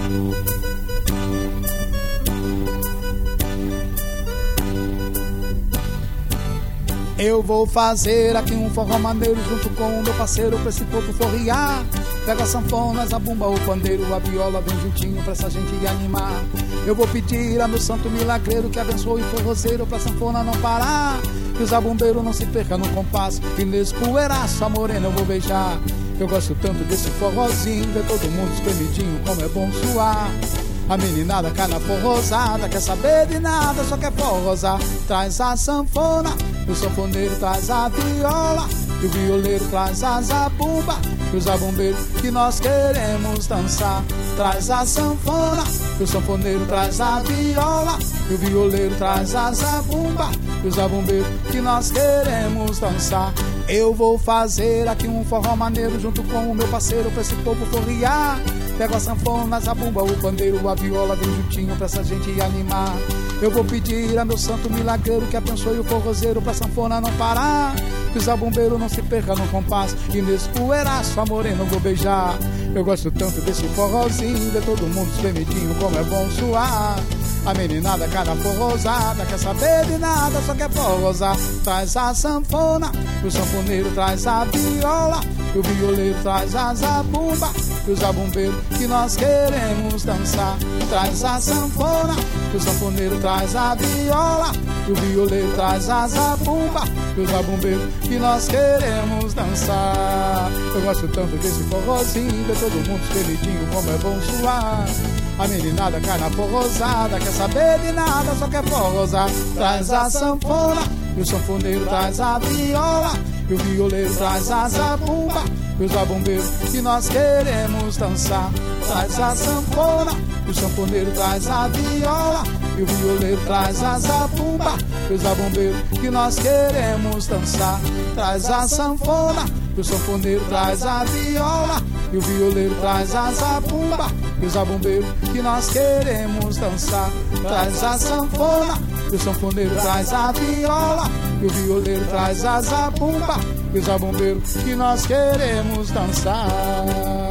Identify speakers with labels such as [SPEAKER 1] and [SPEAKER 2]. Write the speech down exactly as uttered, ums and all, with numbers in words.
[SPEAKER 1] Eu vou fazer aqui um forró maneiro junto com o meu parceiro pra esse povo forriar. Pega a sanfona, a bumba, o pandeiro, a viola, vem juntinho pra essa gente animar. Eu vou pedir a meu santo milagreiro que abençoe o forrozeiro pra sanfona não parar. Que o zabumbeiro não se perca no compasso, e nesse poeiraço a morena eu vou beijar. Eu gosto tanto desse forrozinho, ver todo mundo espremidinho, como é bom suar. A meninada cai na forrosada, quer saber de nada, só quer forrosar. Traz a sanfona, o sanfoneiro traz a viola, e o violeiro traz a zabumba, e o zabumbeiro que nós queremos dançar. Traz a sanfona, o sanfoneiro traz a viola, e o violeiro traz a zabumba, e o zabumbeiro que nós queremos dançar. Eu vou fazer aqui um forró maneiro junto com o meu parceiro pra esse povo forriar. Pego a sanfona, a zabumba, o pandeiro, a viola, vem juntinho pra essa gente animar. Eu vou pedir a meu santo milagreiro que abençoe o forrozeiro pra sanfona não parar. Que o zabumbeiro não se perca no compasso, e nesse poeiraço a morena eu vou beijar. Eu gosto tanto desse forrozinho, ver todo mundo espremidinho, como é bom suar. A meninada cai na forrosada, quer saber de nada, só quer forrosar. Traz a sanfona, o sanfoneiro traz a viola, e o violeiro traz a zabumba, e o zabumbeiro que nós queremos dançar. Traz a sanfona, o sanfoneiro traz a viola, e o violeiro traz a zabumba, e o zabumbeiro que nós queremos dançar. Eu gosto tanto desse forrozinho, ver todo mundo espremidinho, como é bom suar. A meninada cai na forrosada, quer saber de nada, só quer forrosar. Traz a sanfona, e o sanfoneiro traz a viola, e o violeiro traz a zabumba, e o zabumbeiro que nós queremos dançar. Traz a sanfona, e o sanfoneiro traz a viola, e o violeiro traz a zabumba, e o zabumbeiro que nós queremos dançar. Traz a sanfona, e o sanfoneiro traz a viola, e o violeiro traz a zabumba, e o zabumbeiro que nós queremos dançar. Traz a sanfona, e o sanfoneiro traz a viola, e o violeiro traz a zabumba, e o zabumbeiro que nós queremos dançar.